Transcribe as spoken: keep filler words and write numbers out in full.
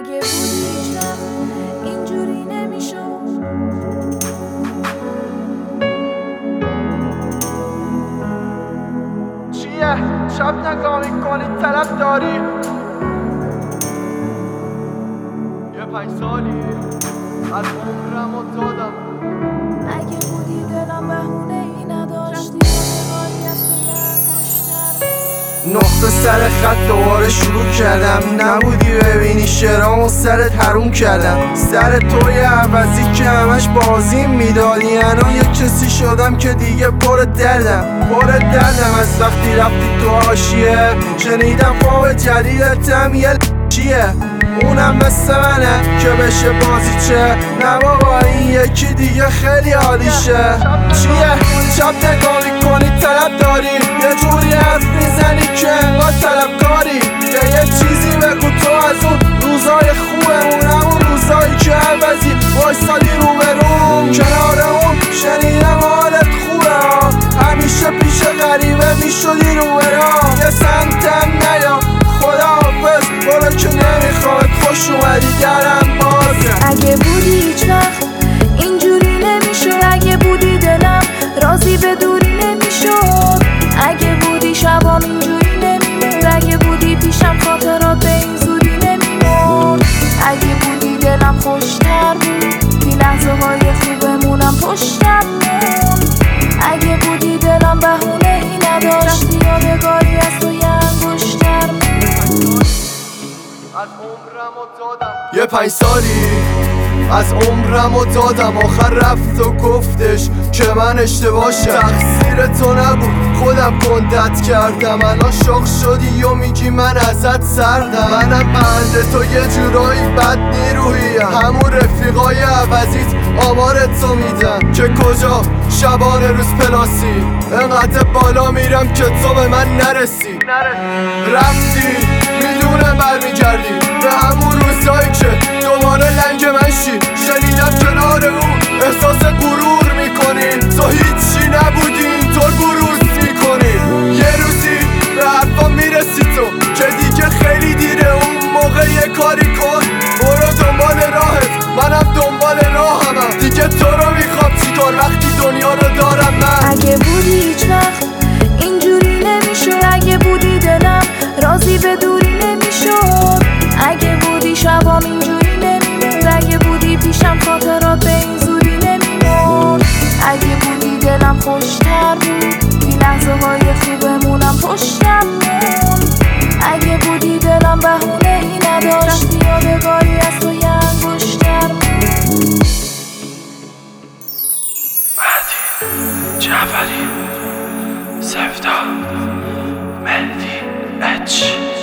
اگه بودی هیچ وقت اینجوری نمیشد. چیه؟ شب نگاه میکنی طرف داری یه پنج سالی از عمرم و دادم. اگه بودی دلم بهونه ای نداشتی یادگاری از تو انگشتر نقطه سر خط دوباره شروع کردم. نبودی ببینی شعرامو سرت حروم کردم. سر توی عوضی که همش بازی میدادی. الان یه کسی شدم که دیگه پر دردم پر دردم از وقتی رفتی تو حاشیه. شنیدم خواب جدیدتم یه چیه اونم مثل منه که بشه بازی چه. نه بابا این یکی دیگه خیلی عالیشه. چیه؟ شب نگاه میکنی طلب داری یه جوری حرف میزنی که انگار طلبکاری. یه یه چیزی بگو تو از اون روزای خوبمون، همون روزایی که عوضی وایسادی رو بروم کنار اون. شنیدم حالت خوبه ها، همیشه پیش غریبه میشدی رو برام. یه سنتم نیا خدا حافظ برو که نمیخواد خوش اومدی درم بازه. اگه بودی هیچ وقت اینجوری نمیشد. اگه بودی دلم راضی به دوری نمیشد. اگه بودی شبام اینجوری نمیمود. اگه بودی پیشم خاطرات به این زودی نمیمرد. اگه بودی دلم خوشتر بود بی لحظه های خوبمونم پشتم موند. اگه بودی دلم بهونه ای نداشتی یادگاری از تو یه انگشتر موند. از عمرم و دادم یه پنج سالی از عمرم و دادم. آخر رفت و گفتش که من اشتباهشم. تقصیر تو نبود خودم کندت کردم. الان شاخ شدی و میگی من ازت سردم. منم بنده تو یه جورایی بد نیروییم. همون رفیقای عوضیت آمارت تو میدن که کجا شبانه روز پلاسی. انقدر بالا میرم که تو به من نرسی. رفتی میدونم برمیگردی به همون روزایی که دوباره لنگ من شی. شنیدم کنار اون احساس غرور میکنی. تو هیچی نبودی اینطور بروز میکنی. یه روزی به حرفا میرسی تو که دیگه خیلی دیره. اون موقع یه کاری کن برو دنبال راهت، منم دنبال راهمم. دیگه تو رو میخوام چیکار وقتی دنیا رو دارم من. اگه بودی هیچ وقت اینجوری نمیشد. اگه بودی دلم راضی به دوری نمیشد. اگه بودی شبام اینجوری نمیمود. اگه بودی پیشم خاطرات به این زودی نمیمرد. اگه بودی دلم خوشتر بود بی لحظه های خوبمونم پشتم موند. اگه بودی دلم بهونه ای نداشتی یادگاری از تو یه انگشتر موند. مهدی جعفری، سفتا، مهدی اچ